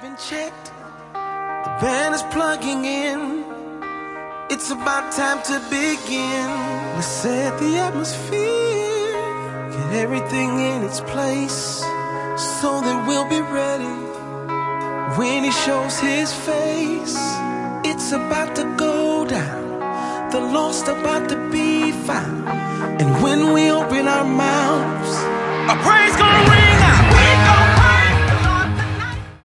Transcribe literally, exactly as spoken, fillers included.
been checked. The band is plugging in. It's about time to begin. Let's set the atmosphere, get everything in its place, so that we'll be ready when he shows his face. It's about to go down, the lost about to be found. And when we open our mouths, our praise gonna ring.